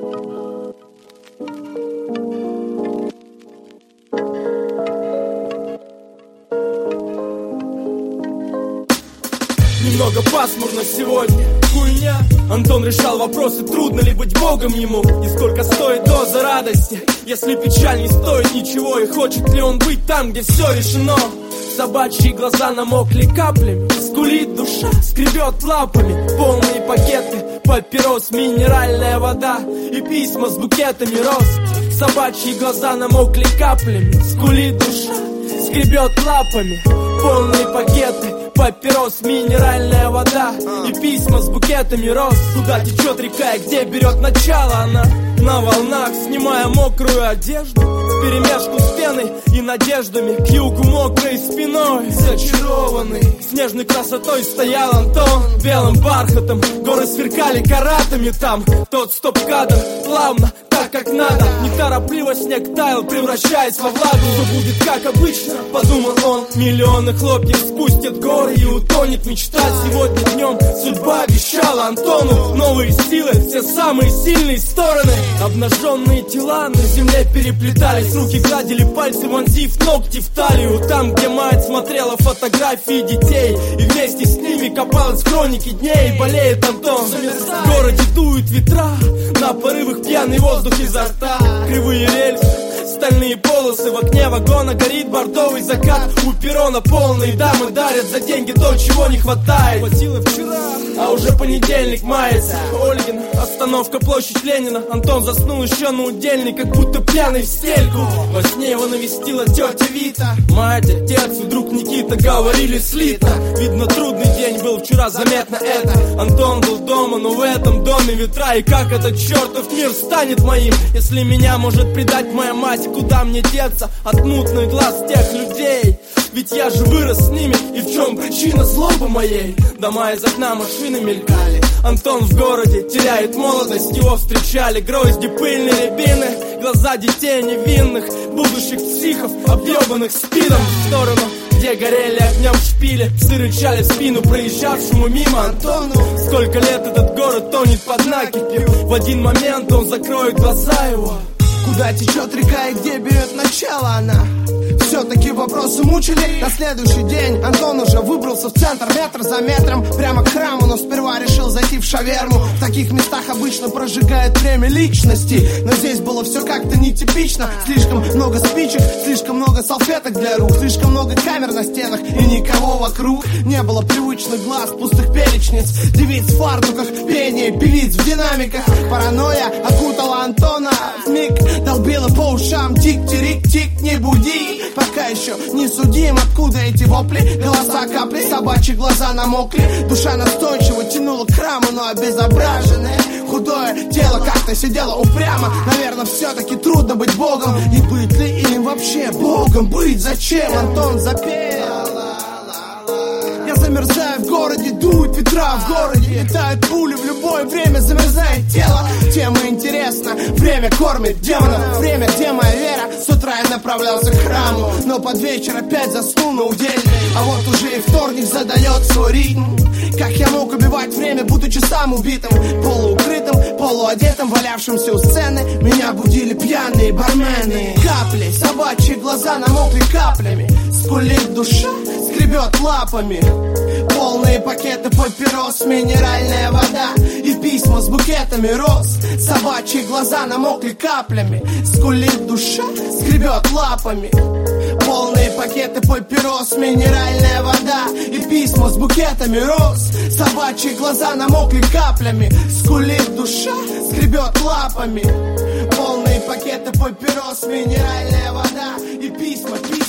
Немного пасмурно сегодня, хуйня. Антон решал вопросы, трудно ли быть богом ему. И сколько стоит доза радости, если печаль не стоит ничего. И хочет ли он быть там, где все решено. Собачьи глаза намокли каплями, скулит душа, скребет лапами. Полные пакеты, папирос, минеральная вода и письма с букетами роз. Собачьи глаза намокли каплями, скулит душа, скребет лапами. Полные пакеты, папирос, минеральная вода и письма с букетами роз. Куда течет река и где берет начало она? На волнах, снимая мокрую одежду, вперемешку с пеной и надеждами. К югу мокрой спиной, зачарованный снежной красотой стоял Антон. Белым бархатом горы сверкали каратами там. Тот стоп-кадр плавно, так как надо. Неторопливо снег таял, превращаясь во влагу. Все будет как обычно, подумал он. Миллионы хлопьев спустят горы и утонет мечта. Сегодня днем судьба обещала Антону новые силы, все самые сильные стороны. Обнаженные тела на земле переплетались, руки гладили пальцы, вонзив ногти в талию. Там, где мать смотрела фотографии детей и вместе с ними копалась в хронике дней. Болеет Антон, в городе дуют ветра, на порывах пьяный воздух изо рта. Кривые рельсы, стальные полосы, в окне вагона горит бордовый закат. У перрона полные дамы дарят за деньги то, чего не хватает. Хватило вчера, а уже понедельник мается. Ольгин, остановка, площадь Ленина. Антон заснул еще на удельный, как будто пьяный в стельку. Во сне его навестила тетя Вита. Мать, отец и друг Никита говорили слито. Видно, трудный день был вчера, заметно это. Антон был дома, но в этом доме ветра. И как этот чертов мир станет моим, если меня может предать моя мать? И куда мне деться от мутных глаз тех людей? Ведь я же вырос с ними, и в чем причина злобы моей? Дома из окна машины мелькали. Антон в городе теряет молодость, его встречали грозди, пыльные рябины. Глаза детей невинных, будущих психов, объебанных спидом. В сторону, где горели огнем шпили, псы рычали в спину проезжавшему мимо Антону. Сколько лет этот город тонет под накипью, в один момент он закроет глаза его. Куда течет река и где берет начало она? Все-таки вопросы мучили. На следующий день Антон уже выбрался в центр, метр за метром, прямо к храму, но сперва решил зайти в шаверму. В таких местах обычно прожигает время личности, но здесь было все как-то нетипично. Слишком много спичек, слишком много салфеток для рук, слишком много камер на стенах и никого вокруг. Не было привычных глаз, пустых перечниц, девиц в фартуках, пение певиц в динамиках. Паранойя окутала Антона вмиг, долбила по ушам тик-тирик-тик, не буди. Пока еще не судим, откуда эти вопли. Голоса капли, собачьи глаза намокли. Душа настойчиво тянула к храму, но обезображенное худое тело как-то сидело упрямо. Наверное, все-таки трудно быть богом. И быть ли им вообще богом? Быть зачем? Антон запел. Я замерзаю в городе, дуют ветра в городе, летают пули, в любое время замерзает тело. Тема интересна, время кормит демонов. Время, где моя вера, с утра я направлялся к храму, но под вечер опять заснул на удельной. А вот уже и вторник задает свой ритм. Как я мог убивать время, будучи сам убитым, полуукрытым, полуодетым, валявшимся у сцены? Меня будили пьяные бармены. Капли, собачьи глаза намокли каплями. Скулит душа, скребет лапами. Полные пакеты папирос, минеральная вода и письма с букетами роз. Собачьи глаза намокли каплями. Скулит душа, скребет лапами. Полные пакеты папирос, минеральная вода и письма с букетами роз. Собачьи глаза намокли каплями. Скулит душа, скребет лапами. Полные пакеты папирос, минеральная вода и письма.